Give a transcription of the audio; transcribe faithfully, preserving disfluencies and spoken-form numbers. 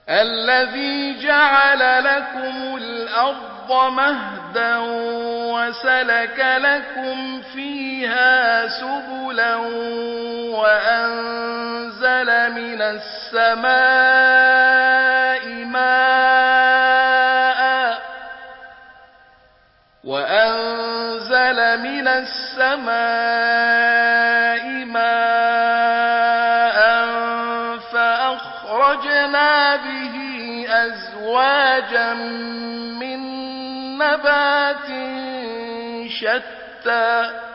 الذي جعل لكم الأرض مهدا وسلك لكم فيها سبلا وأنزل من السماء ماء وأنزل من السماء ماء فأخرجنا به أزواجا من نبات شتى